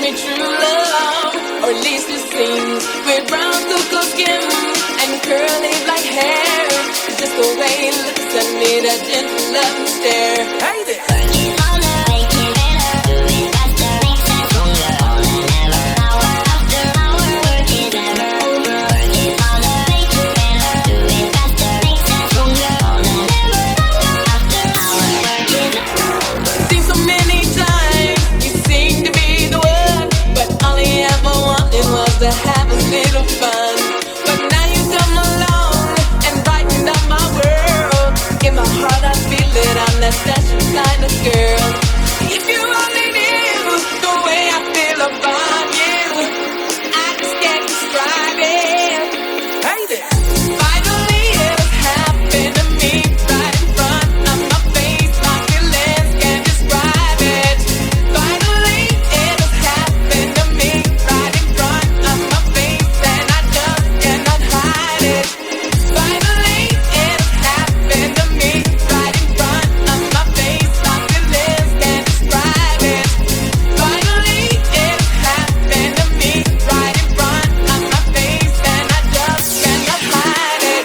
me true love, or at least it seems. With brown cocoa skin and curly black hair, it's just the way he looks at me, that gentle love and stare. Hey there. To have a little fun, but now you come along and brighten up my world. In my heart I feel it, I'm that special kind of girl. If you only knew the way I feel about you, I just can't describe it. Hey there. Finally it has happened to me, right in front of my face. My feelings can't describe it. Finally it has happened to me, right in front of my face, and I just cannot hide it. Finally it has happened to me, right in front of my face. My feelings can't describe it. Finally it has happened to me, right in front of my face, and I just cannot hide it.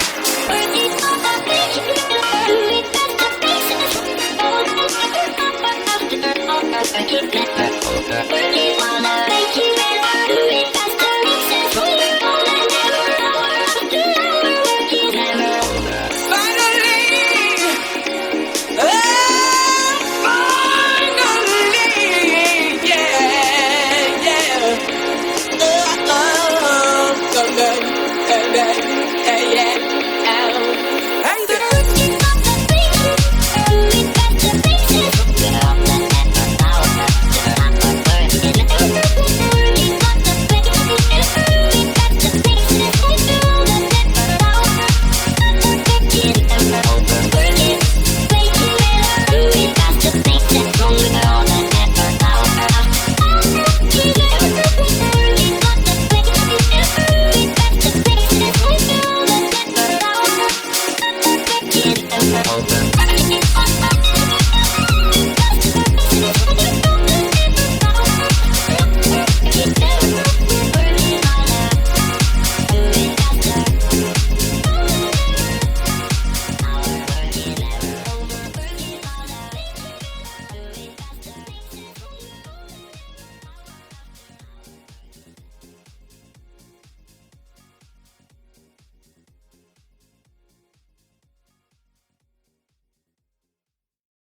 I keep